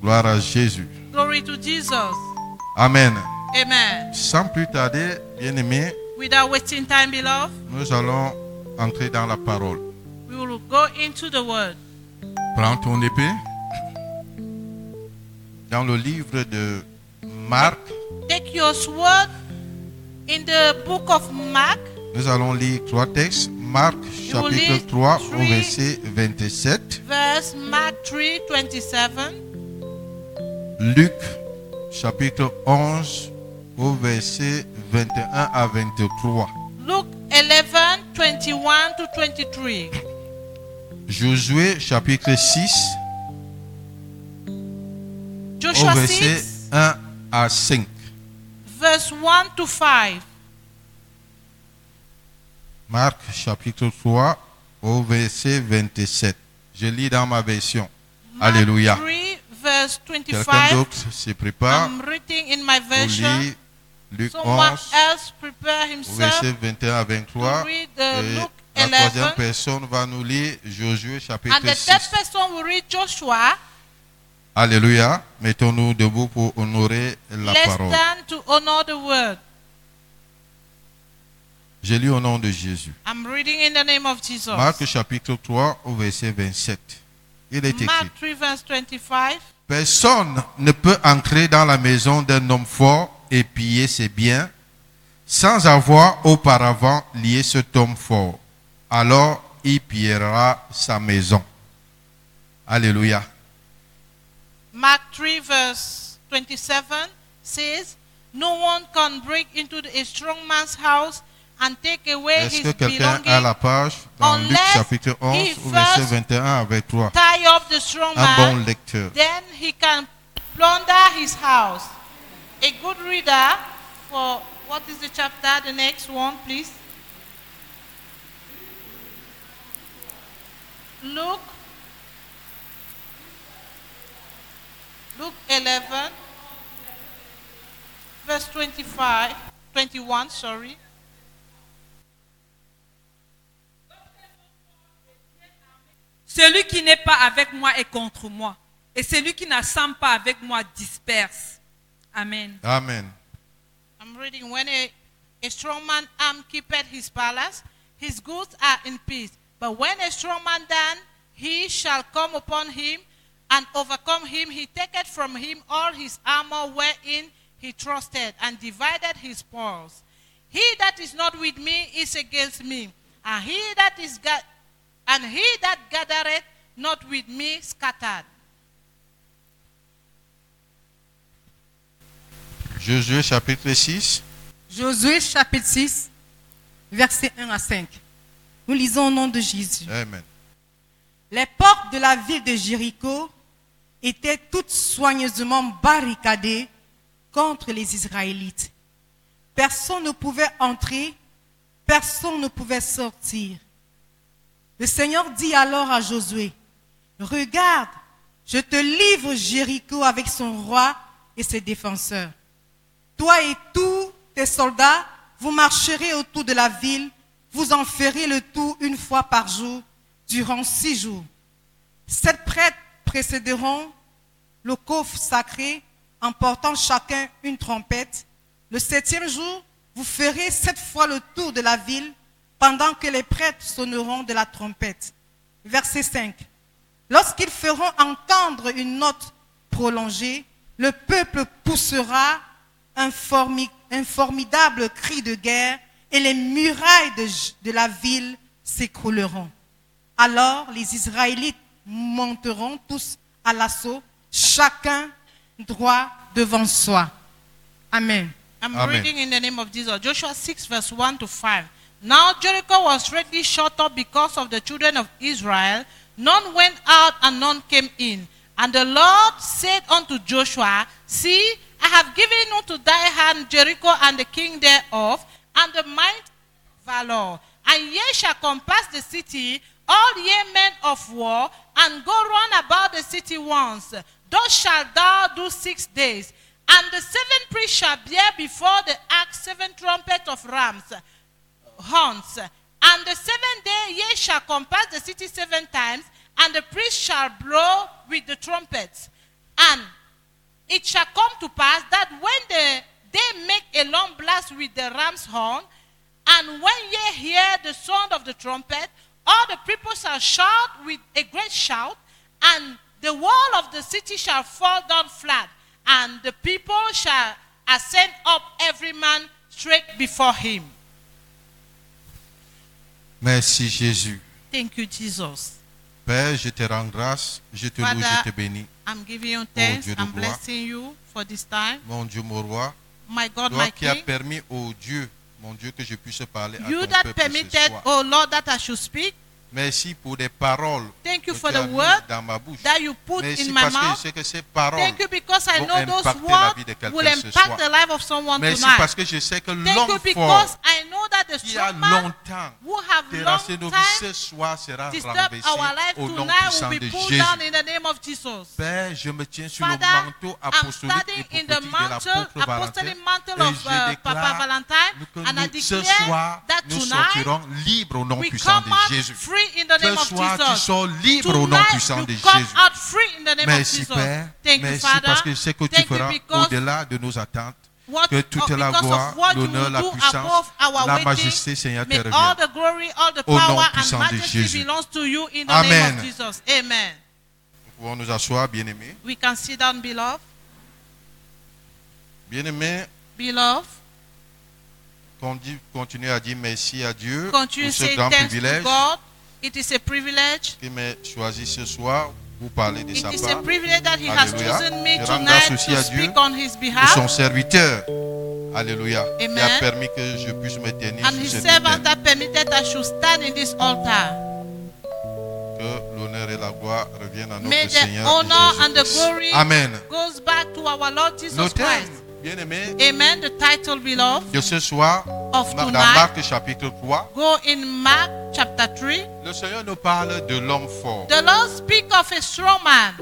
Gloire à Jésus. Glory to Jesus. Amen. Amen. Sans plus tarder, bien-aimés, Without wasting time, beloved, nous allons entrer dans la parole. we will go into the word. Prends ton épée. Dans le livre de Marc, Take your sword in the book of Mark. nous allons lire 3 textes. Marc will chapitre read 3 au 3 verset 27. Verse Mark 3:27. Luc chapitre 11 au verset 21 à 23. Luke 11:21 to 23. Josué chapitre 6 au Joshua verset 6, 1 à 5. verse 1 to 5. Marc chapitre 3 au verset 27. Je lis dans ma version. Mark Alléluia. 3, verse Quelqu'un 25. d'autre se prépare I'm reading in my pour version. lire Luc Someone 11 else prepare au himself verset 21 à to 23. read Et Luke la troisième 11. personne va nous lire Josué chapitre And the 6. third person will read Joshua. Alléluia. Mettons-nous debout pour honorer la Let's parole. stand to honor the word. Je lis au nom de Jésus. I'm reading in the name of Jesus. Marc chapitre 3 au verset 27. Il est écrit: Mark 3, verse 25. Personne ne peut entrer dans la maison d'un homme fort et piller ses biens sans avoir auparavant lié cet homme fort. Alors il pillera sa maison. Alléluia. Mark 3, verse 27 says, no one can break into a strong man's house and take away Est-ce que his quelqu'un a belongings, la page dans Luc unless chapitre 11 he au verset first 21 à 23? tie up the strong Un bon man, lecteur. then he can plunder his house. A good reader for, what is the chapter? The next one, please. Luke 11, verse 21, sorry. Celui qui n'est pas avec moi est contre moi. Et celui qui n'assemble pas avec moi disperse. Amen. Amen. I'm reading, when a strong man keepeth his palace, his goods are in peace. But when a strong man then, he shall come upon him and overcome him. He taketh from him all his armor wherein he trusted, and divided his spoils. He that is not with me is against me, and he that gathereth not with me scattered. Josué chapitre 6. Josué chapitre 6, versets 1 à 5. Nous lisons au nom de Jésus. Amen. Les portes de la ville de Jéricho étaient toutes soigneusement barricadées contre les Israélites. Personne ne pouvait entrer, personne ne pouvait sortir. Le Seigneur dit alors à Josué, regarde, je te livre Jéricho avec son roi et ses défenseurs. Toi et tous tes soldats, vous marcherez autour de la ville, vous en ferez le tour une fois par jour, durant 6 jours. 7 prêtres précéderont le coffre sacré en portant chacun une trompette. Le 7e jour, vous ferez 7 fois le tour de la ville pendant que les prêtres sonneront de la trompette. Verset 5. Lorsqu'ils feront entendre une note prolongée, le peuple poussera un formidable cri de guerre et les murailles de la ville s'écrouleront. Alors les Israélites monteront tous à l'assaut, chacun droit devant soi. Amen. I'm Amen. reading in the name of Jesus. Joshua 6, verse 1 to 5. Now Jericho was greatly shut up because of the children of Israel. None went out and none came in. And the Lord said unto Joshua, see, I have given unto thy hand Jericho and the king thereof, and the might valor. And ye shall compass the city, all ye men of war, and go round about the city once. Thus shalt thou do 6 days. And the 7 priests shall bear before the ark 7 trumpets of rams' horns. And the 7th day ye shall compass the city 7 times, and the priests shall blow with the trumpets. And it shall come to pass that when they make a long blast with the ram's horn, and when ye hear the sound of the trumpet, all the people shall shout with a great shout, and the wall of the city shall fall down flat, and the people shall ascend up every man straight before him. Merci Jésus. Thank you, Jesus. Père, je te rends grâce, je te loue, Father, je te bénis. I'm giving you thanks. Dieu de I'm gloire. blessing you for this time. Mon Dieu, mon roi, My God, toi my qui as King. permis au Dieu, mon Dieu, que je puisse parler à You ton that peuple ce permitted, soir. oh Lord, that I should speak. Merci pour des paroles Thank you que for tu as the mises word dans ma bouche. that you put Merci in my parce que je mouth. sais que ces paroles Thank you because I vont know those impacter la words vie de quelqu'un will ce impact soir. the life of someone Merci tonight. parce que je sais que Thank you l'homme fort because I know that the qui a strong man longtemps who have terrassé long nos vies time ce soir sera disturb renversé our life au nom tonight puissant will de be pulled Jésus. down in the name of Jesus. Père, je me tiens sur Father, le manteau I'm apostolique standing et in the prophétique de mantle, l'apôtre Valentin apostolic mantle et of je Papa déclare Valentine, que and I ce declare soir, that nous tonight sortirons libres au nom we puissant come de out Jésus. free in the name Ce of soir, tu Jesus. sors libre au nom Tonight puissant you de come Jésus. out free in the name Merci of Jesus. Père, Thank you, merci Father. parce que je sais que tu Thank you feras because au-delà de nos attentes. what, Que toute la because gloire, of what you l'honneur, will la do puissance, above our la waiting, majesté, Seigneur, te may all reviennent. the glory, all the Au nom power and puissant de majesty Jésus. belongs to you in the Amen. name of Jesus. Amen. Nous pouvons nous asseoir, bien-aimés. We can sit down, beloved. Bien-aimés, Beloved, continuez à dire merci à Dieu continue pour to ce say grand thanks to privilège God. It is a privilege. qui m'a choisi ce soir pour parler de It sa is a part. privilege that He has Alléluia. chosen me Je rends grâce tonight aussi to à Dieu speak on His pour behalf. son serviteur. Alléluia. Qui Amen. a permis que je puisse me tenir And sur His cette servant autel. that permitted I should stand in this altar. Que l'honneur et la gloire reviennent à notre May the Seigneur honor and the Jésus-Christ. glory Amen. goes back to our Lord Jesus Le thème, Christ. bien-aimé, Amen. The title, beloved, de ce soir, of dans tonight, Marc chapitre 3, go in Mark chapter 3. le Seigneur nous parle de l'homme fort. The Lord speak of a strong man.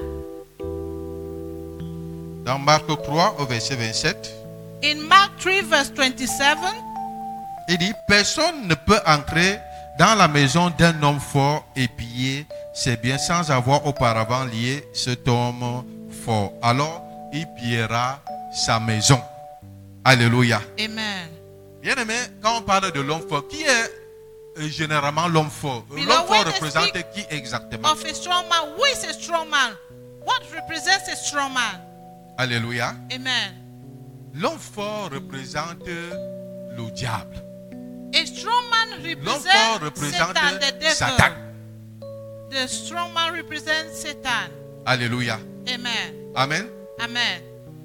Dans Marc 3, au verset 27, In Mark 3 verse 27, il dit, personne ne peut entrer dans la maison d'un homme fort et piller ses biens sans avoir auparavant lié cet homme fort. Alors, il pillera sa maison. Alléluia. amen. Bien-aimé, quand on parle de l'homme fort, qui est généralement l'homme fort? Beloved, L'homme fort when they représente speak qui exactement? Of a strong man. Who is a strong man? What represents a strong man? Alléluia. Amen. L'homme fort représente le diable. A strong man L'homme fort represents représente Satan, the devil. Satan. The strong man represents Satan. Alléluia. Amen. Amen. Amen.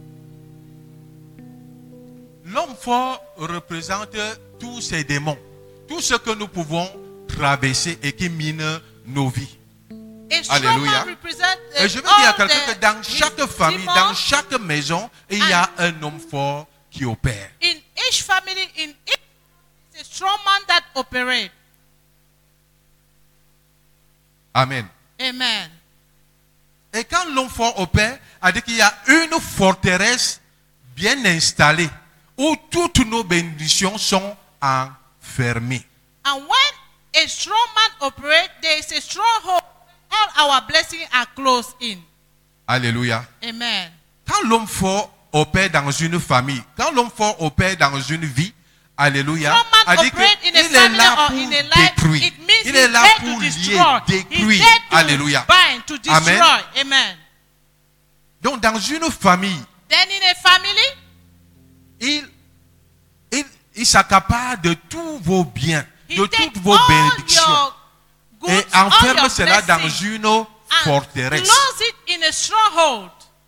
L'homme fort représente tous ces démons, tout ce que nous pouvons traverser et qui mine nos vies. A strong Alléluia. man represents Et je veux dire à all quelqu'un que dans the chaque famille, demons. dans chaque maison, il y a un homme fort qui opère. In each family, in each is a strong man that operates. Amen. Amen. Et quand l'homme fort opère, a dit qu'il y a une forteresse bien installée où toutes nos bénédictions sont enfermées. And when a strong man operates, there is a stronghold. All our blessings are closed in. Alléluia. Amen. Quand l'homme fort opère dans une famille, quand l'homme fort opère dans une vie, alléluia, Strong man a dit operate in a qu'il est family là or pour in a life. détruire. It means Il est he's là there pour to lier, destroy. He's détruire. there to Alléluia. bind, to destroy. Amen. Amen. Donc dans une famille, Then in a family, il s'accapare de tous vos biens, he de takes toutes vos all bénédictions your goods, et all enferme your cela dans blessings, une and forteresse. close it in a stronghold.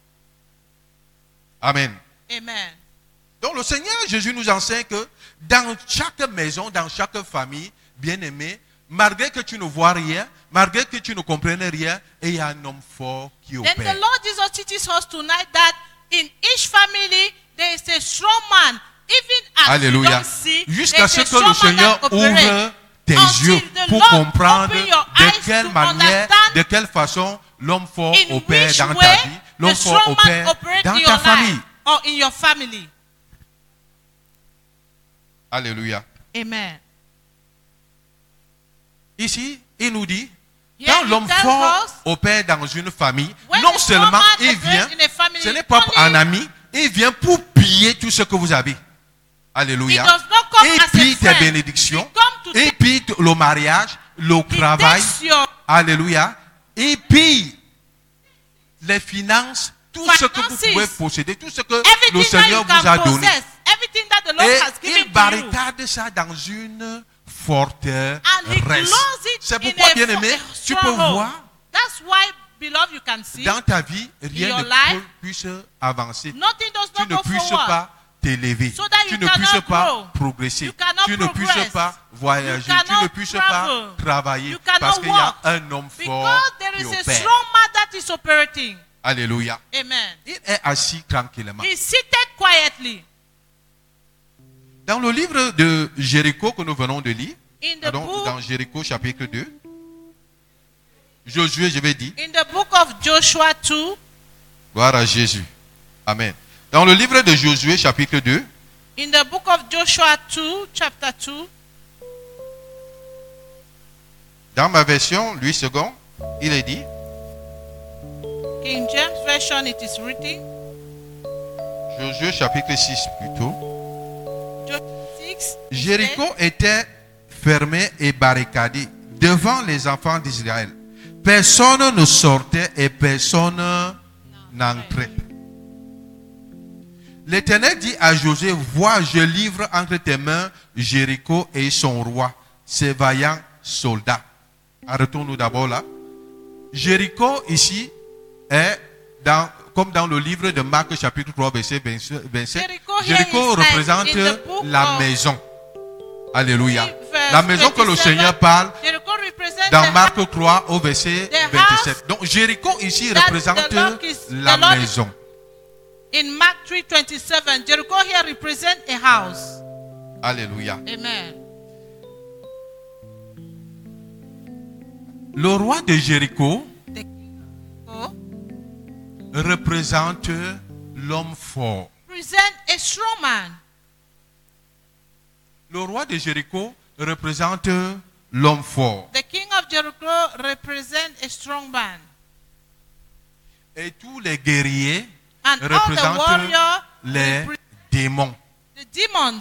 Amen. Amen. Donc le Seigneur Jésus nous enseigne que dans chaque maison, dans chaque famille, bien-aimé, malgré que tu ne vois rien, malgré que tu ne comprennes rien, il y a un homme fort qui Then opère. the Lord Jesus teaches us tonight that in each family there is a strong man, even as Alléluia. you don't see. Jusqu'à there's ce a que strong le man Seigneur that operates. ouvre tes Until yeux the pour Lord comprendre open your de eyes quelle to manière, understand de quelle façon l'homme fort in opère which dans ta way vie, l'homme the fort strong man opère operates dans in ta your famille. life or in your family. Alléluia. Amen. Ici, il nous dit, Here Quand it l'homme tells fort us, opère dans une famille, when non a seulement strong man il operates vient, in a family, ce n'est pas only- un ami, il vient pour piller tout ce que vous avez. He Alléluia. does not come Et as a puis tes friend. bénédictions, He come to et puis le mariage, le He travail. takes your Alléluia. Et puis les finances, tout ce que vous Finances. pouvez posséder, tout ce que le everything that Seigneur you vous a can donné. possess, everything that the Lord Et has il given to you. barricade ça dans une forteresse. And he closes it C'est in pourquoi, a bien aimé, a tu peux stronghold. voir That's why, beloved, you can see dans ta vie, rien your ne life, puisse avancer. nothing does Tu not ne go puisses forward. pas t'élever. So that Tu you ne puisses cannot pas grow. progresser. You cannot Tu ne puisses progress. pas voyager. You Tu ne cannot puisses travel. pas travailler. You cannot Parce qu'il y a walk. un homme fort Because there qui is a opère. strong man that is operating. Alléluia. Amen. Il est assis tranquillement. He's seated quietly. Dans le livre de Jéricho que nous venons de lire, In the pardon, book, dans Jéricho chapitre 2, Josué, je vais dire, in the book of Joshua 2, gloire à Jésus. Amen. Dans le livre de Josué chapitre 2, in the book of Joshua 2, chapter 2, dans ma version, Louis II, il est dit, King James Version, it is written, Josué chapitre 6 plutôt, Joshua 6, Jéricho était fermé et barricadé devant les enfants d'Israël. Personne ne sortait et personne n'entrait. L'Éternel dit à Josué, vois, je livre entre tes mains Jéricho et son roi, ses vaillants soldats. Arrêtons-nous d'abord là. Jéricho ici est comme dans le livre de Marc chapitre 3 verset 27. Jéricho here Jéricho is like représente in the book la of maison. Alléluia. verse La maison que le 27, Seigneur parle Jericho represents dans the Marc 3 au verset the 27. Donc Jéricho ici that représente the Lord is- la the Lord is- maison. In Mark 3:27, Jericho here represents a house. Alléluia. Amen. Le roi de Jéricho The oh, représente l'homme fort. present a strong man. Le roi de Jéricho représente l'homme fort. The king of Jericho represents a strong man. Et tous les guerriers And all the représentent warriors, les démons. the demons.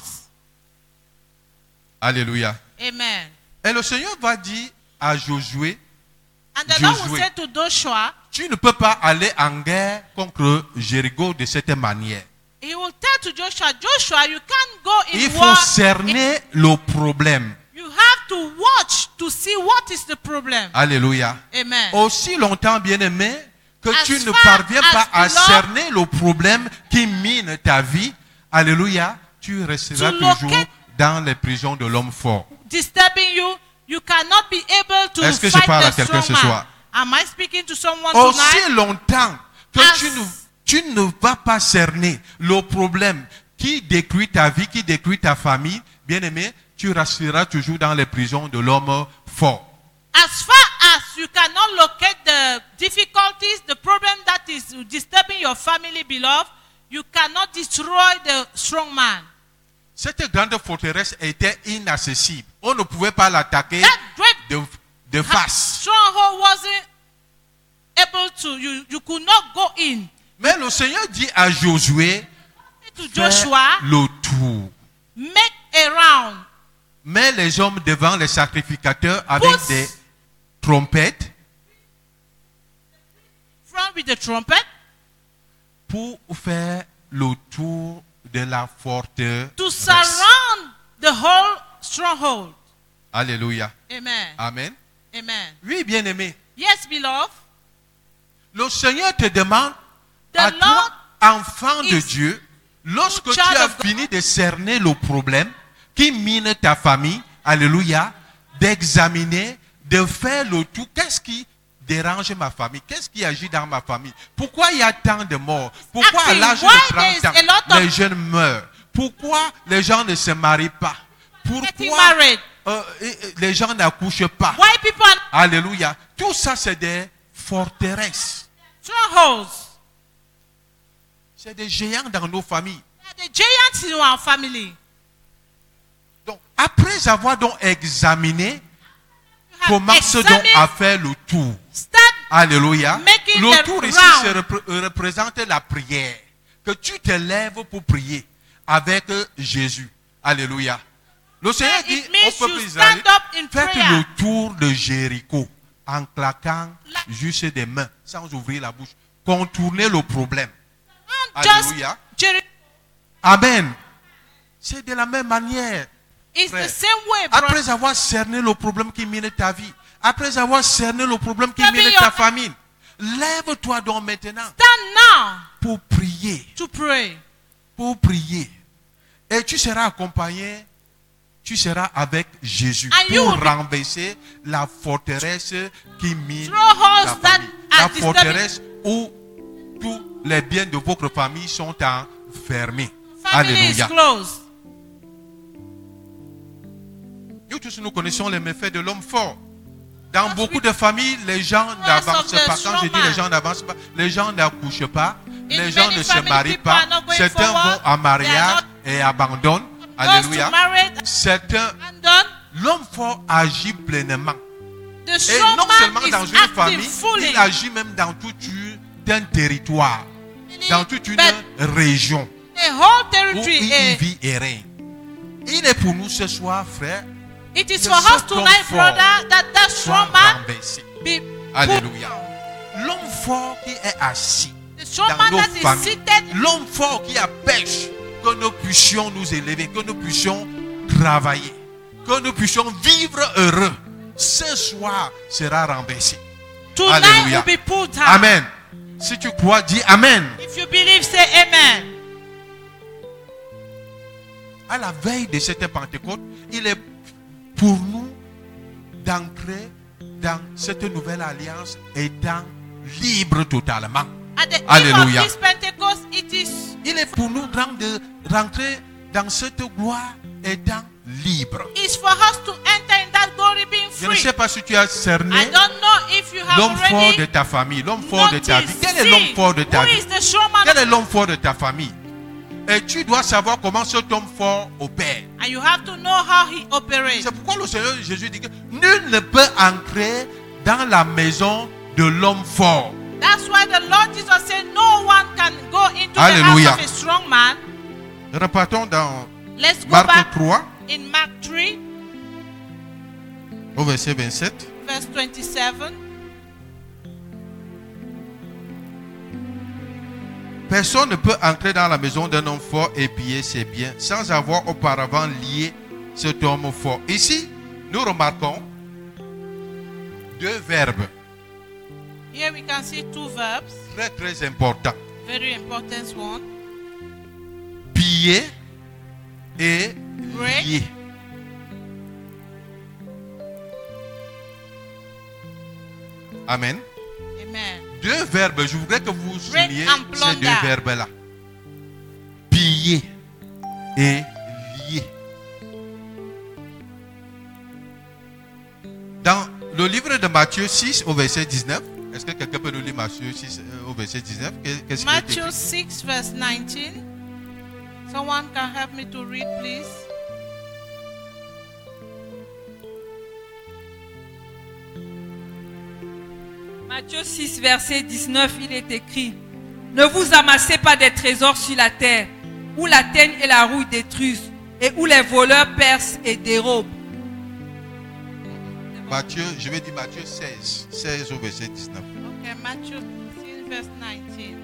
Alléluia. Amen. Et le Seigneur va dire à Josué, And the Lord will Josué. say to Joshua, tu ne peux pas aller en guerre contre Jéricho de cette manière. he will tell to Joshua, Joshua, you can't go in Il faut war. cerner le problème. You have to watch to see what is the problem. Alléluia. Amen. Aussi longtemps, bien-aimé, que As tu ne far parviens as pas à beloved- cerner le problème qui mine ta vie, alléluia, tu resteras To toujours locate- dans les prisons de l'homme fort. Disturbing you, you cannot be able to Est-ce que je fight parle à the quelqu'un strong ce man. soir? Am I speaking to someone Aussi tonight? longtemps que As- tu ne vas pas cerner le problème qui détruit ta vie, qui détruit ta famille, bien-aimé, tu resteras toujours dans les prisons de l'homme fort. As far as you cannot locate the difficulties, the problem that is disturbing your family, beloved, you cannot destroy the strong man. Cette grande forteresse était inaccessible. On ne pouvait pas l'attaquer That great de face. stronghold wasn't able to, you could not go in. Mais le Seigneur dit à Josué, To fais Joshua, le tour. make a round. Mets les hommes devant les sacrificateurs avec Put- des trompettes Front with the trumpet pour faire le tour de la forteresse. to surround the whole stronghold. Alléluia. Amen. Amen. Amen. Oui, bien-aimé. Yes, beloved. Le Seigneur te demande, The à Lord toi, enfant de is Dieu, lorsque tu child as of God. fini de cerner le problème qui mine ta famille, alléluia, d'examiner, de faire le tout. Qu'est-ce qui dérange ma famille? Qu'est-ce qui agit dans ma famille? Pourquoi il y a tant de morts? Pourquoi à Asking l'âge why de there is 30 a lot ans, of- les jeunes meurent? Pourquoi les gens ne se marient pas? Getting Pourquoi married. les gens n'accouchent pas? Why people are Alléluia. Tout ça, c'est des forteresses. strongholds? C'est des géants dans nos familles. They are the giants in our family. Donc, après avoir donc examiné, You commence donc examine, à faire le tour. start Alléluia. making Le the tour ici représente la prière. Que tu te lèves pour prier avec Jésus. Alléluia. Le Seigneur dit it means au peuple you d'Israël, stand up in faites prayer. le tour de Jéricho en claquant juste des mains, sans ouvrir la bouche. Contournez le problème. Just Alléluia. Jericho. Amen. C'est de la même manière. It's Frère. the same way, brother. Après avoir cerné le problème qui mine ta vie, après avoir cerné le problème qui Maybe mine your- ta famille, lève-toi donc maintenant Stand now pour prier. to pray. Pour prier. Et tu seras accompagné, tu seras avec Jésus And you pour will be- renverser la forteresse qui mine Strongholds ta that famille. La are disturbing. forteresse où tous les biens de votre famille sont enfermés. Family is Alléluia. closed. Nous tous nous connaissons les méfaits de l'homme fort. Dans Parce beaucoup que- de familles, les gens n'avancent of the pas. Quand je strong dis les man. gens n'avancent pas, les gens n'accouchent pas, In les gens many ne se family, marient people pas. are not going Certains forward. vont en mariage et abandonnent. Goes Alléluia. to marriage Certains, and done. l'homme fort agit pleinement. The Et strong non man seulement is dans une acting famille, fully. il agit même dans tout un territoire, dans toute une But région the whole où territory il vit et règne. Il est pour nous ce soir, frère, it is que for ce us tonight, confort brother, that soit strong man renversé. be Alléluia. L'homme fort qui est assis the strong dans man nos that is familles, seated. l'homme fort qui empêche que nous puissions nous élever, que nous puissions travailler, que nous puissions vivre heureux, ce soir sera renversé. Tonight Alléluia. will be pulled down. Amen. Si tu crois, dis Amen. If you believe, say amen. À la veille de cette Pentecôte, il est pour nous d'entrer dans cette nouvelle alliance étant libre totalement. At the eve Alléluia. of this Pentecost, it is Il est pour nous de rentrer dans cette gloire étant libre. it's for us to enter in that glory being Je ne free. sais pas si tu as cerné I don't know if you have l'homme fort de already ta famille, l'homme fort de ta vie. noticed, Quel est l'homme seen fort de ta who vie? is the strong man Quel est l'homme fort de ta famille? Et tu dois savoir comment cet homme fort opère. and you have to know how he operates. C'est pourquoi le Seigneur Jésus dit que nul ne peut entrer dans la maison de l'homme fort. That's why the Lord Jesus said no one can go into Alléluia. the house of a strong man. Repartons dans Let's go Marc back 3, in Mark 3, au verset 27. verse 27. Personne ne peut entrer dans la maison d'un homme fort et piller ses biens sans avoir auparavant lié cet homme fort. Ici, nous remarquons deux verbes Here we can see two verbs, très très importants. very important one. Piller et Break. lier. Amen. Amen. Deux verbes, je voudrais que vous souligniez and ces plunder. deux verbes-là. Piller et lier. Dans le livre de Matthieu 6 au verset 19, est-ce que quelqu'un peut nous lire Matthieu 6 au verset 19? Qu'est-ce qu'il est écrit? Matthew 6, verse 19. Someone can help me to read, please. Matthieu 6, verset 19, il est écrit: Ne vous amassez pas des trésors sur la terre, où la teigne et la rouille détruisent, et où les voleurs percent et dérobent. Matthieu, je vais dire Matthieu 16, 16 au verset 19. Okay, Matthew 6, verse 19.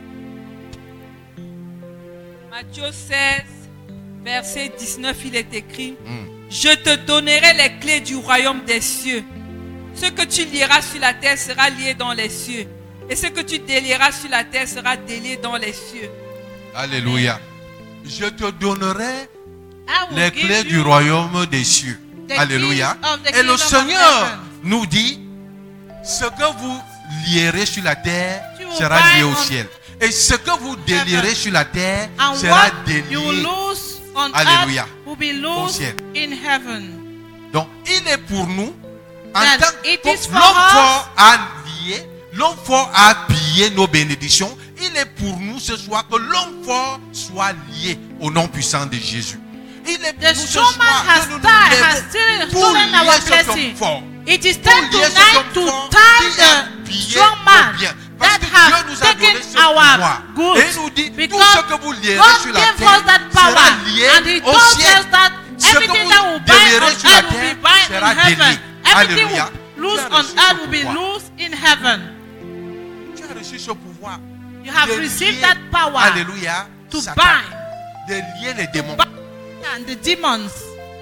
Matthieu 16, verset 19, il est écrit: Hmm. Je te donnerai les clés du royaume des cieux. Ce que tu lieras sur la terre sera lié dans les cieux. Et ce que tu délieras sur la terre sera délié dans les cieux. Alléluia. Je te donnerai I will les give clés du you royaume des cieux. the Alléluia. keys of the Et le kingdom of Seigneur heaven. nous dit, ce que vous lierez sur la terre Tu will sera bind lié au on ciel. Et ce que vous délierez sur la terre And sera what you will délié. lose on Alléluia. earth will be lost ciel. in heaven. Donc, il est pour nous, en That tant it que is for l'homme us. fort a lié, l'homme fort a pillé nos bénédictions. Il est pour nous ce soir que l'homme fort soit lié au nom puissant de Jésus. Il est pour The nous ce strong man soir has que nous nous died, has lèvons still pour stolen lier our cet homme blessing. fort. It It is pour time lier cet tonight homme to fort tie qui a the pillé strong nos man biens. Parce that que Dieu has nous a donné taken ce pouvoir. our Et il nous goods. dit, tout Because ce que vous lierez God sur la gave terre us that power, sera lié and He au told ciel. us that Ce que everything vous that will bind délierez on sur la earth will be terre bind sera in heaven. délié. Everything Alléluia. loose Tu as on reçu earth ce will be pouvoir. loose in heaven. Tu as reçu ce pouvoir. You have de received lier, that power Alléluia. to Satan, bind de lier les démons. and the demons.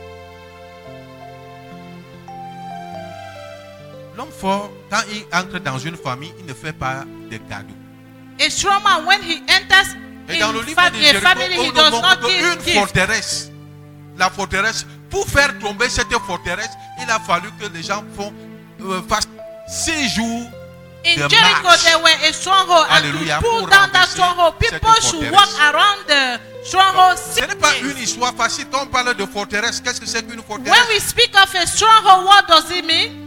L'homme fort, quand il entre dans une famille, il ne fait pas de cadeaux. A strong man, when he enters Et dans le in livre de a Jéricho, family, he on does nous not montre give qu'une gifts. forteresse, la forteresse, pour faire tomber cette forteresse, il a fallu que les gens fassent 6 jours In de Jericho, marche. there were a stronghold, Alléluia, and to pull pour down that renverser stronghold, cette people should walk forteresse. around the stronghold Ce 6 n'est pas days. une histoire facile. Quand on parle de forteresse, qu'est-ce que c'est qu'une forteresse? When we speak of a stronghold, what does it mean?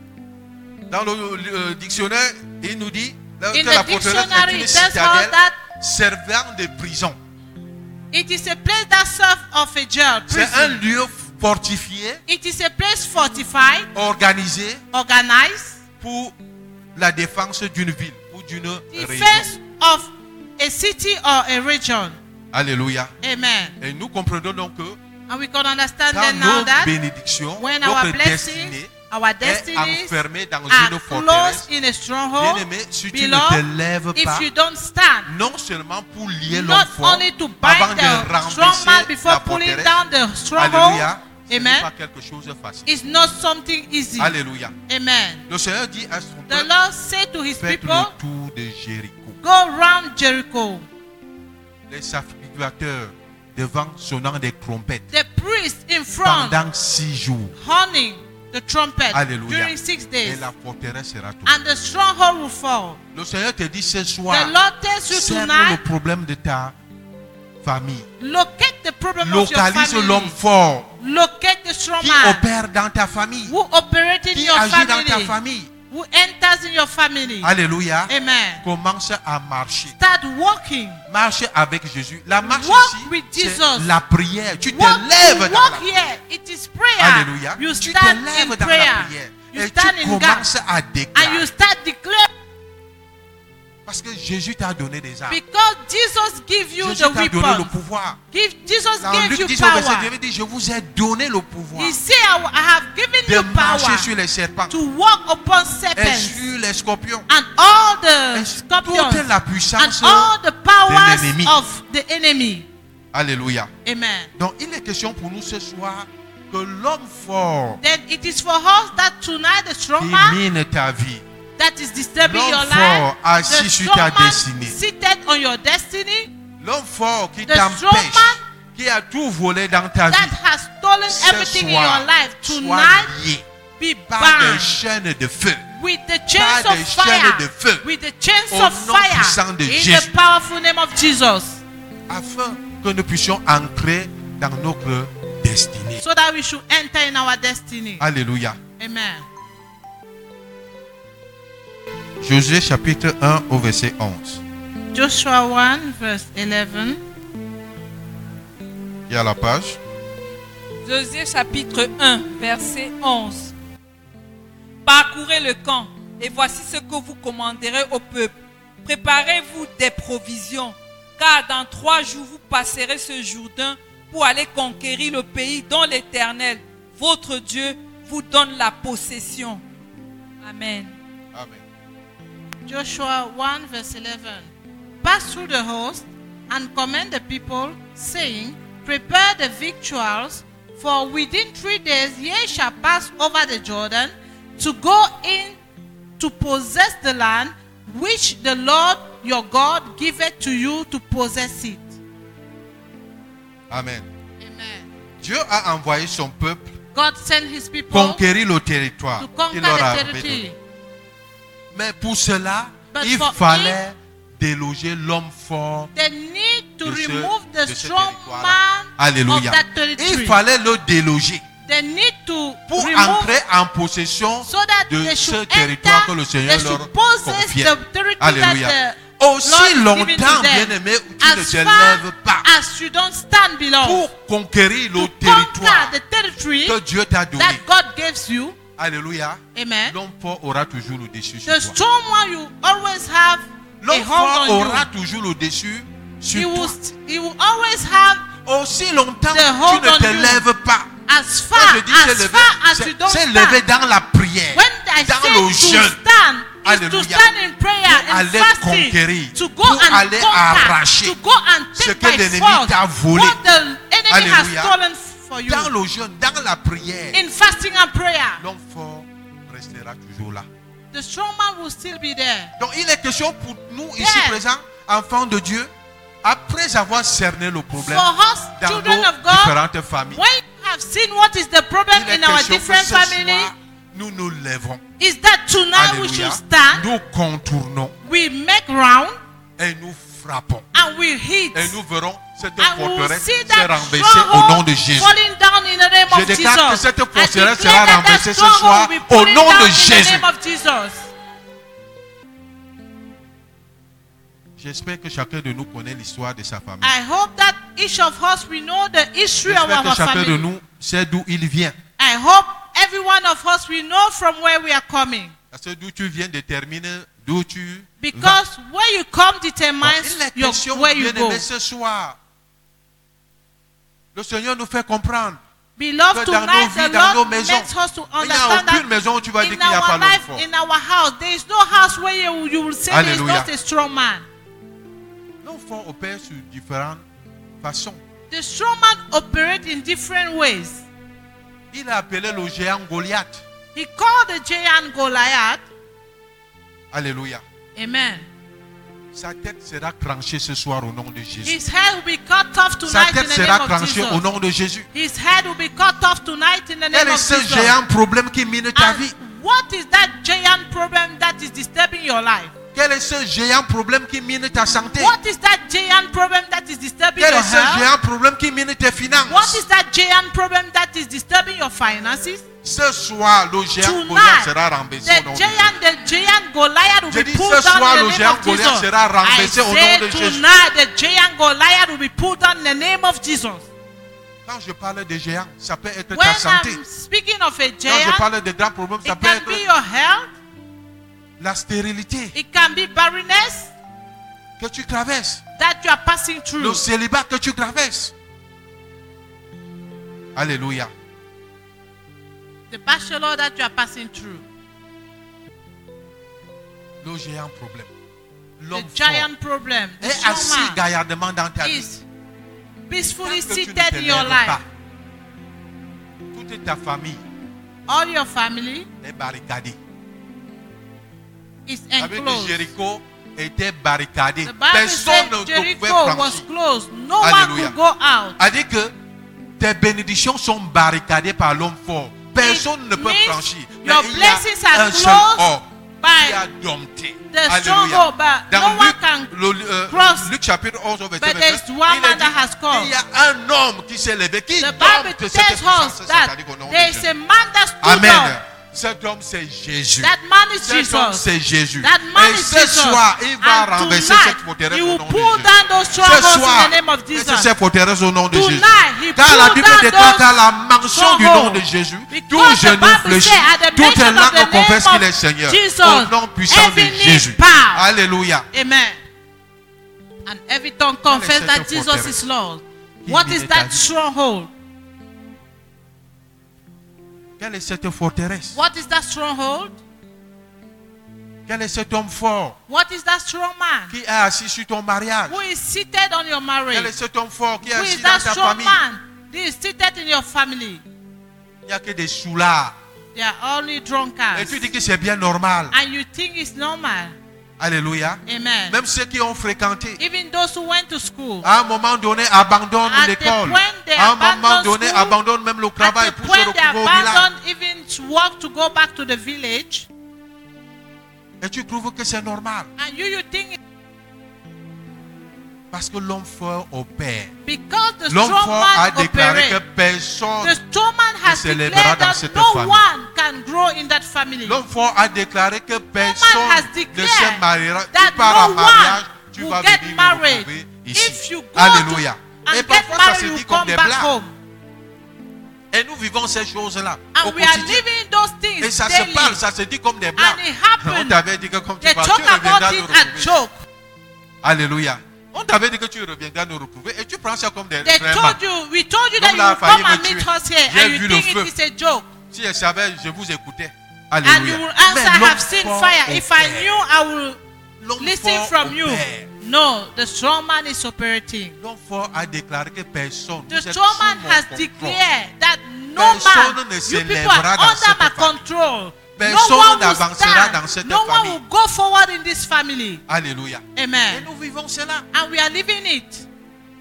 Dans le dictionnaire, il nous dit que In la the forteresse dictionary, est une it tells us citadelle that servant de prison. it is a place that serves of a jail, C'est un prison. lieu fortifié, It is a place fortified, organisé organized, pour la défense d'une ville ou d'une région. defense of a city or a region. Alléluia. Amen. Et nous comprenons donc que And we can understand quand then now nos that bénédictions, when our notre blessings, destinée our est destinies enfermée dans are une closed forteresse, in a stronghold, bien-aimé, si tu ne beloved, te lèves if pas, you don't stand, non seulement pour lier l'homme not fort, only to avant bind de the strong man renverser before la pulling forteresse, down the stronghold, alléluia, ce n'est amen, pas quelque chose de facile. it's not something easy. Alléluia. Amen. Le Seigneur dit à son The peuple, Lord said to his faites people, le tour de Jéricho. go round Jericho. Les sacrificateurs devant sonnant des trompettes The priest in front, pendant 6 jours. honing the trumpet Alléluia. during 6 Et days, la forteresse sera tombée. and the stronghold will fall. Le Seigneur te dit ce The soir, Lord tells you cercle le tonight, problème de ta famille. locate the problem of your Localise l'homme family. fort Locate the strong qui man opère dans ta famille, who operates in qui your agit dans ta family, famille. who enters in your family. Alléluia. Amen. Commence à marcher. Start walking. Marche avec Jésus. La marche Walk ici, with c'est Jesus. la prière. Tu te Walk, lèves dans walk la here. It is prayer. Alléluia. You Tu te stand lèves in dans prayer. la prière. You Et stand tu in God. commences à And you déclarer. start declaring. Parce que Jésus t'a donné des armes. Because Jesus gives you Jésus the t'a donné le weapons. pouvoir. Jesus Dans gave Luc you 10 au verset power. 9, il dit, je vous ai donné le pouvoir He said, I have given de you marcher power sur les serpents to walk upon et serpents sur les scorpions. and all the Et scorpions toute la and puissance all the powers de l'ennemi. of the enemy. Alléluia. Amen. Donc il est question pour nous ce soir que l'homme fort Then it is for us that tonight the strong qui man mine ta vie, that is disturbing l'homme your fort life, assis the sur strong ta man destinée, seated on your destiny, l'homme fort qui The strong t'empêche, man qui a tout volé dans ta that vie, has stolen ce everything in your soir, life, sois tonight lié be par des bound chaînes de feu. with the chains par of des chaînes fire, de feu. with the chains Au of nom fire, puissant de in Jésus. the powerful name of Jesus, Afin que nous puissions entrer dans notre destinée. so that we should enter in our destiny. Alléluia. Amen. Josué chapitre 1 au verset 11. Joshua 1 verse 11. Il y a la page. Josué chapitre 1, verset 11. Parcourez le camp, et voici ce que vous commanderez au peuple. Préparez-vous des provisions, car dans 3 jours vous passerez ce Jourdain pour aller conquérir le pays dont l'Éternel, votre Dieu, vous donne la possession. Amen. Amen. Joshua 1 verse 11. Pass through the host and command the people, saying, prepare the victuals, for within 3 days ye shall pass over the Jordan to go in to possess the land which the Lord your God giveth to you to possess it. Amen. Amen. Dieu a envoyé son peuple God sent his people conquérir le territoire to qu'il conquer leur the avait territory. donné. Mais pour cela, But il for fallait déloger l'homme fort They need to de ce- remove the de ce strong territoire-là. man Alléluia. of that territory. Il fallait le déloger They need to pour remove entrer en possession so that de they ce should territoire que enter, le Seigneur they leur should possess confiait. the territory Alléluia. that the Aussi Lord is giving longtemps, to them. bien-aimé, où tu ne As te far lèves pas as you don't stand below pour conquérir le to territoire conquer the territory que Dieu t'a donné. that God gives you, Alléluia. Amen. L'homme fort aura toujours le dessus sur The toi. strong one, you always have a L'homme hold fort on aura you. toujours le dessus He sur toi. will always have, Aussi longtemps The que hold tu ne on te you. lèves pas. as Quand far je dis se as you lever, don't c'est lever stand. dans la prière, When I dans say le to jeûne, stand, is to Alléluia. stand in prayer Pour and aller fasting, conquérir, to go pour and aller conquer, arracher to go and ce take que by l'ennemi force t'a volé. what the enemy Alléluia. has stolen for you. dans le jeûne, dans la prière. In fasting and prayer, L'homme fort restera toujours là. the strong man will still be there. Donc il est question pour nous ici Yeah. présents, enfants de Dieu, après avoir cerné le problème For us, dans children nos of God, différentes familles, when you have seen what is the problem il est in our question que different ce families, soir, nous nous lèvons. is that tonight we Alléluia. should stand, Nous contournons we make round, et nous frappons. and we hit. Et nous verrons cette And we will forteresse see se that renverser au nom stronghold de Jésus. falling down in the name Je of déclare que Jesus. cette I forteresse declare sera that renversée ce stronghold soir will be au pulling nom down de in the Jésus. name of Jesus. J'espère que chacun de nous connaît l'histoire de sa famille. I hope that each of us we know the history of J'espère que our chacun de family. nous sait d'où il vient. I hope every one of us we know from where we are coming. Parce que d'où tu viens détermine d'où tu vas. Because where you come Donc, determines il est question, where you go. bien-aimés, ce soir. Le Seigneur nous fait comprendre Beloved, que dans nos tonight vies, the dans nos Lord maisons, makes us to il n'y a understand aucune that maison où tu vas dire in qu'il n'y a pas our l'homme life, fort. in our house, there is no house where you will say there is Alléluia. not a strong man. L'homme fort opère sur différentes façons. The strong man operates in different ways. Il a appelé le géant Goliath. He called the giant Goliath. Alléluia. Amen. Sa tête sera tranchée ce soir au nom de Jésus. His head will be cut off Sa tonight in tête the sera name of tranchée au Jesus. nom de Jésus. His head will be cut off tonight in the Quel name est of ce Jesus. géant problème qui mine ta vie? And what is that giant problem that is disturbing your life? Quel est ce géant problème qui mine ta santé? What is that giant problem that is disturbing Quel your est ce health? géant problème qui mine tes What finances? is that giant problem that is disturbing your finances? Ce soir, le géant Goliath Tonight, sera renversé au nom de Jésus. the giant Goliath will Je be dis pulled ce soir, down le in the géant name of Goliath Jesus. sera I renversé au nom say de Jésus. tonight the giant Goliath will be pulled down in the name of Jesus. Quand je parle de géant, ça peut être When ta santé. I'm speaking of a Quand je giant, parle de grands problèmes, ça it peut can être be your health, la stérilité it can be barrenness que tu traverses, that you are passing le through. célibat que tu traverses. Alléluia. The bachelor that you are passing through. Le géant problème. The L'homme giant problem. The est strong assis man gaillardement dans ta vie. is peacefully Tant que tu ne seated te in your lèves life. pas, toute ta famille All your family est barricadée. is Avec enclosed. Jéricho était barricadé. The Bible Personne said ne pouvait Jericho was franchir. closed. No Alléluia. one could go out. A dit que tes bénédictions sont barricadées par l'homme fort. Personne ne peut means franchir. Mais your il y a blessings are un seul closed homme qui a by dompté. the Alléluia. stronghold, but Dans no one Luc, can cross. Luc chapitre 11 au verset But 29, there's one il est man that has dit come. il y a un homme qui s'est levé, qui The Bible dompte cette tells puissance us that satanique au nom de there is Jésus. a man that stood Amen. up. Cet homme c'est Jésus. That man is Cet homme Jesus. c'est Jésus. That man Et is ce Jesus. soir, il va And renverser tonight, cette forteresse he au will nom de pull Jésus. down those Ce strongholds soir, in the name of laisse Jesus. cette forteresse au nom de Jésus. Tonight, he Car la pulled Bible down déclare those qu'à la mention du nom de strongholds. Jésus, Because tout the genou Bible fléchit, said, at the toute mention of langue the confesse name qu'il est of Seigneur. Jesus, Au nom puissant de every knee Jésus. bow. Alléluia. Amen. And every tongue confess cette that Jesus forteresse is Lord. qui What mine is ta that vie? stronghold? Quelle est cette forteresse? What is that stronghold? Quel est cet homme fort What is that strong man qui est assis sur ton mariage? who is seated on your Quel est marriage? cet homme fort qui est Who assis is dans that ta strong famille? man who is seated in your family? Il n'y a que des soulards. They are only Et drunkards. tu dis que c'est bien normal. And you think it's normal. Alléluia. Amen. Même ceux qui ont fréquenté, Even those who went to school. à un moment donné, abandonnent At the l'école. point they À un moment abandon donné, school, abandonnent même le At travail the pour se point they retrouver au village. abandon even to walk to go back to the village. Et tu trouves que c'est normal. And you think Parce que l'homme fort opère. because the L'homme strong fort a man déclaré que operates, personne. the strong man has se lèvera declared dans that cette no famille. one can grow in that family. L'homme fort a déclaré que personne has ne declared se mariera. that Tu pars en no mariage, one tu will vas get venir me married. retrouver ici. If you go Alléluia. and Et get parfois ça se married, dit you comme come des back blagues. home. Et nous vivons ces choses-là au And we are quotidien. living those Et things ça se daily. parle, ça se dit comme des blagues. And it On happened. t'avait dit que comme tu They parles, talk tu reviendras about nous it as retrouver. joke. Alléluia. On t'avait dit que tu reviendras nous retrouver et tu prends ça comme des They vraiment. told you, we told you that L'homme là a you failli come me and meet tuer. us here, J'ai and vu you le think feu. it is a joke. Si je savais, je vous écoutais. And Alléluia. you will answer, I l'homme have seen fort fire. If I opère. knew, I will L'homme listen fort from you. opère. No, the strong man is operating. L'homme fort a déclaré que personne. The vous êtes strong sous man mon has contrôle. declared that no Personne man, ne you s'élèvera people are dans under cette my famille. control. Personne No one will n'avancera dans stand. cette No one famille. will go forward in this family. Alléluia. Et Amen. nous vivons cela. And we are living it.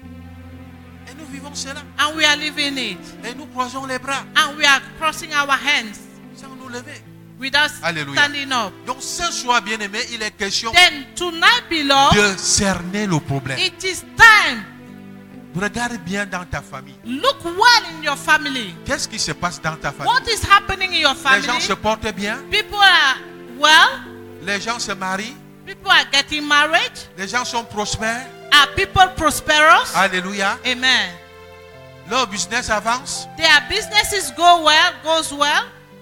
Et nous vivons cela. And we are living it. Et nous croisons les bras And we are crossing our hands sans nous lever. without Alléluia. standing up. Donc ce soir, bien-aimé, il est question Then tonight, beloved, de cerner le problème. it is time. Regarde bien dans ta famille. Look well in your family. Qu'est-ce qui se passe dans ta famille? What is happening in your Les gens family? se portent bien. People are well. Les gens se marient. People are getting married. Les gens sont prospères. Are people prosperous? Alléluia. Amen. Leur business avance. Their businesses goes well.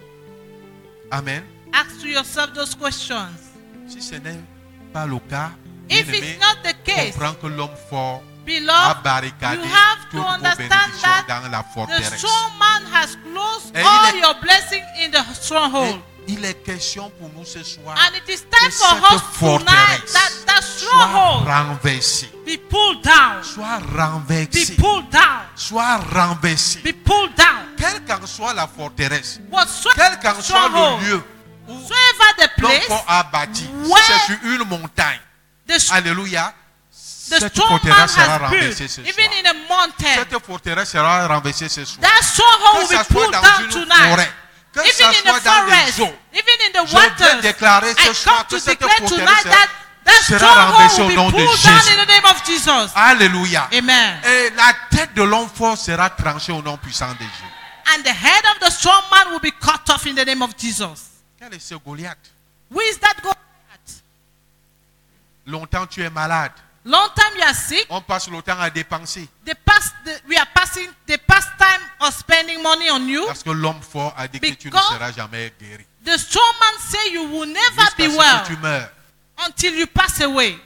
Amen. Ask to yourself those questions. Si ce n'est pas le cas, If bien-aimé, it's not the case, comprends que l'homme fort a beloved, barricadé you have to toutes vos understand bénédictions that dans la the forteresse. strong man has closed Et all il est- your blessing in the stronghold. Et il est question pour nous ce soir And it is time que for cette us tonight forteresse that soit stronghold renversée. be pulled down. Soit Be renversée. pulled down. Soit renversée. Be pulled down. Quelle qu'en soit la forteresse, Whatsoever quel qu'en soit stronghold, le lieu où whatsoever the l'homme place, fort a bâti, si where c'est sur une montagne, the alléluia, the cette strong man forteresse sera has renversée built, ce even soir. in a mountain, Cette forteresse sera renversée ce soir. that stronghold Que will ça be soit pulled dans down une tonight. forêt, que ça Even in soit the dans des forest, eaux, even in the je vais waters, déclarer I ce come soir to que cette declare tonight forteresse that sera renversée stronghold au will nom be de pulled down Jésus. in the name of Jesus. Alléluia. Amen. Et la tête de l'homme fort sera tranchée au nom puissant de Jésus. And the head of the strong man will be cut off in the name of Jesus. Quel est ce Goliath? Who is that Goliath? Longtemps tu es malade. Long time you are sick. On passe le temps à dépenser. We are passing the past time of spending money on you. Parce que l'homme fort a dit que tu ne Because seras jamais guéri. The strong man say you will never Jusqu'à be ce well que tu meurs. until you pass away.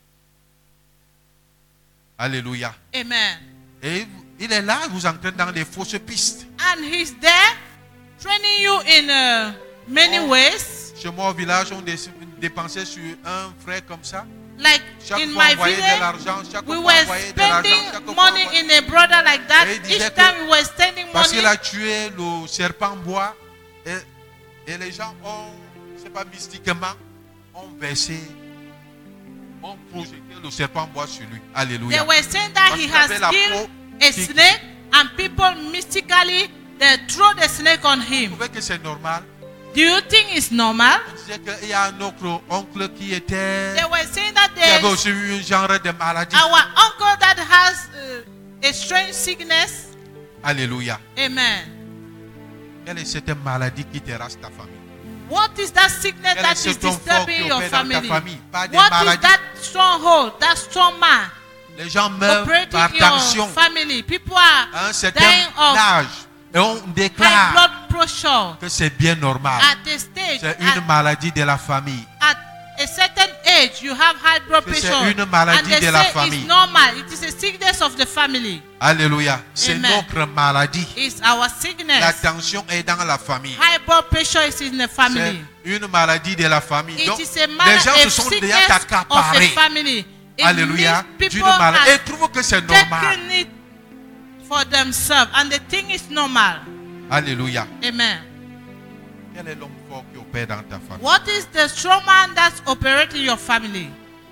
Alléluia. Amen. Et il est là, vous entrez dans des fausses pistes. And he's there training you in many ways. Chez moi au village, on dépensait sur un frère comme ça. Like Chaque in fois my envoyer de village, l'argent, chaque we fois were envoyer de l'argent, chaque spending fois money envoyer. in a brother like that. Et il disait Each que time we were spending parce money. qu'il a tué le serpent bois et les gens ont, c'est pas mystiquement, ont versé, ont projeté le serpent bois sur lui. They Alléluia. were saying that Parce he qu'il avait has la killed peau a qui- snake, and people mystically they throw the snake on Vous him. trouvez que c'est normal? Do you think it's normal? On disait qu'il y a un autre oncle qui était, They were saying that qui avait there's aussi eu un genre de maladie. our uncle that has a strange sickness. Alléluia. Amen. Quelle est cette maladie qui terrasse ta famille? What is that sickness Quel that est ce is ton fort disturbing qui your opère dans ta family? famille? Pas des What is maladies. that stronghold, that strong man Les gens meurent operating par tension your family? People are à un certain dying of âge. Et on high déclare blood pressure que c'est bien normal. at a stage. C'est une maladie de la famille. At a certain age, you have high blood Que c'est pressure. une maladie And they de la say famille. it's normal. It is a sickness of the family. Alléluia. C'est Amen. notre maladie. It's our La sickness. tension est dans la famille. High blood pressure is in the C'est family. une maladie de la famille. It Donc, is a les gens se a sont déjà sickness of a accaparés. family. It Alléluia. means D'une people maladie. Et have trouvent que c'est normal. taken it for themselves, and they think it's normal. Alléluia. Amen. Quel est l'homme fort qui opère dans ta famille? What is the strong man that's operating your family?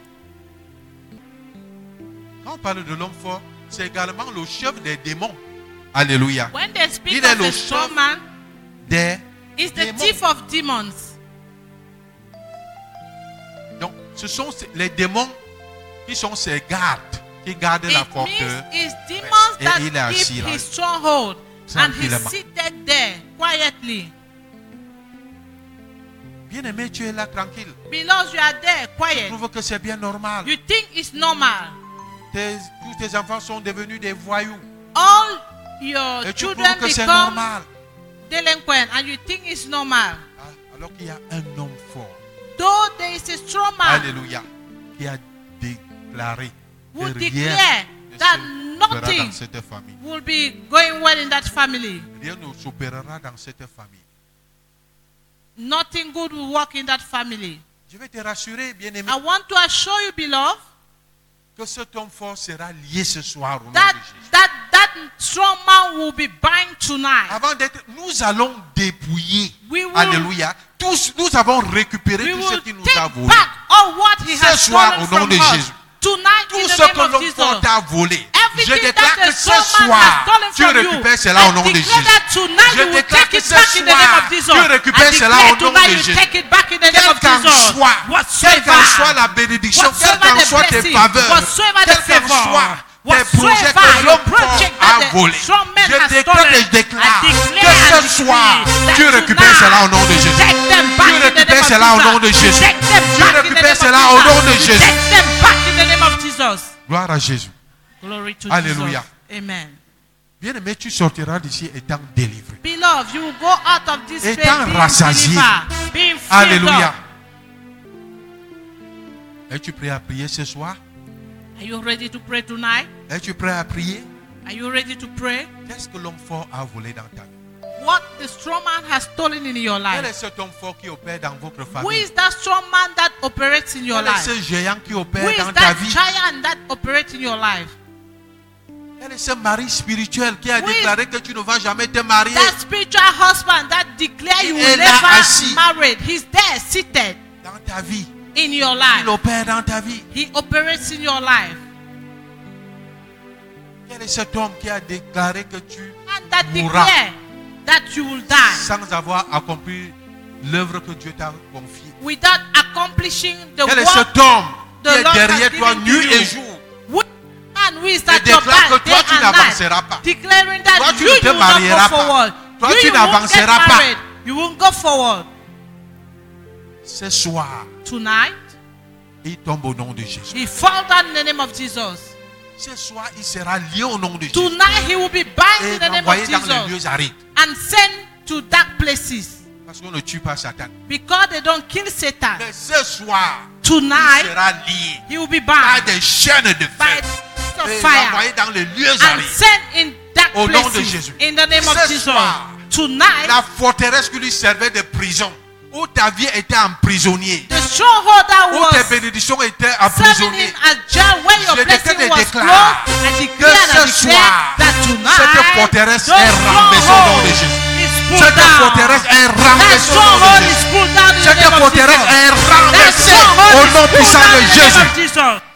Quand on parle de l'homme fort, c'est également le chef des démons. Alléluia. When they speak Il est of le the strong chef man, Des it's the démons. thief of demons. Donc, ce sont les démons qui sont ses gardes, qui gardent la It forteresse. means it's demons Et that il est assis keep là. his stronghold, and he's Tranquillement. seated there quietly. Bien-aimé, tu es là tranquille. Beloved, you are there Tu quiet. trouves que c'est bien normal. You think it's normal. Tous tes enfants sont devenus des voyous. All your Et tu children penses que c'est become normal. delinquent and you think it's normal. Alors qu'il y a un homme fort. Though there is a strong man Alléluia. Qui a déclaré who que rien declare ne that s'opérera nothing dans cette famille. will be going well in that family. Rien ne s'opérera dans cette famille. Nothing good will work in that family. Je vais te rassurer, bien-aimé, I want to assure you, beloved, que cet homme fort sera lié ce soir au nom that de Jésus. that strong man will be bind tonight. Avant d'être, nous allons dépouiller. We will- Alléluia. Tous, nous avons récupéré We tout ce will qu'il nous take a volé. back all what he Ce has soir, stolen au nom from de us. Jésus. Tonight, Tout in ce the name que of l'homme Jesus. fort t'a volé, je Everything déclare that que the ce strong man soir, has stolen tu from you, récupères cela au nom de I declare Jésus. that tonight Je you will déclare take que it ce back in the name soir, of Jesus. tu récupères I cela declare au nom tonight de you Jésus. take it back in the name Quel of qu'en Jesus. soit, quelle qu'en soit la bénédiction, quelle qu'en soit tes faveurs, quelle qu'en soit tes projets que l'homme fort a volé, je déclare et je déclare que ce soir, tu récupères cela au nom de Jésus. Tu récupères cela au nom de Jésus. Tu récupères cela au nom de Jésus. Take them back in the name of Jesus. Gloire à Jésus. Glory to Alléluia. Jesus. Amen. Bien-aimé, tu sortiras d'ici étant délivré. Beloved, you will go out of this place Étant being rassasié. delivered, being filled Alléluia. up. Es-tu prêt à prier ce soir? Are you ready to pray tonight? Es-tu prêt à prier? Are you ready to pray? Qu'est-ce que l'homme fort a volé dans ta vie? What the strong man has stolen in your Quel est life? cet homme fort qui opère dans votre Who famille? is that strong man that operates in your Quel est life? ce géant qui Who opère is dans ta that vie? giant that operates in your life? Quel est ce mari spirituel qui a Oui. déclaré que tu ne vas jamais te marier? That spiritual husband that declare you Il will est là never assis. marry. He's there seated Dans ta vie. in your Il life. opère dans ta vie. He operates in your life. Quel est cet homme qui a déclaré que tu And that mourras declare that you will die sans avoir accompli l'œuvre que Dieu t'a confiée? without accomplishing the Quel est work cet homme qui the est Lord derrière has toi given nuit to et you? jour Which man who is et that your déclare que back day toi tu and night, n'avanceras pas? declaring that Toi, tu you ne te will not marieras go pas. forward. Toi, you tu won't get n'avanceras pas. married. You won't go forward. Ce soir, Tonight, il tombe au nom de Jésus. he fall down in the name of Jesus. Ce soir, il sera lié au nom de Jésus. Tonight, he will be bound Et in the name of envoyé dans les Jesus lieux arides. and sent to dark places Parce qu'on ne tue pas Satan. because they don't kill Satan. Mais ce soir, il Tonight, sera lié he will be par bound des chaînes de by feu. the Et fire envoyé dans les lieux and arides. sent in dark Au nom de places Jésus. in the name of Ce Jesus. soir, Tonight, La forteresse qui lui servait de prison, où ta vie était emprisonnée, the stronghold that où tes was bénédictions étaient serving emprisonnées, him as jail where your Je blessing déclare et was déclare closed, I declare que and I ce declare soir, that cette tonight, forteresse those est renversée au nom de stronghold Jésus. is pulled Cette down. forteresse est That renversée au nom stronghold de is Jésus. pulled down in the Cette name of forteresse Jesus. est That renversée stronghold au is nom pulled puissant down de in the name Jésus. of Jesus.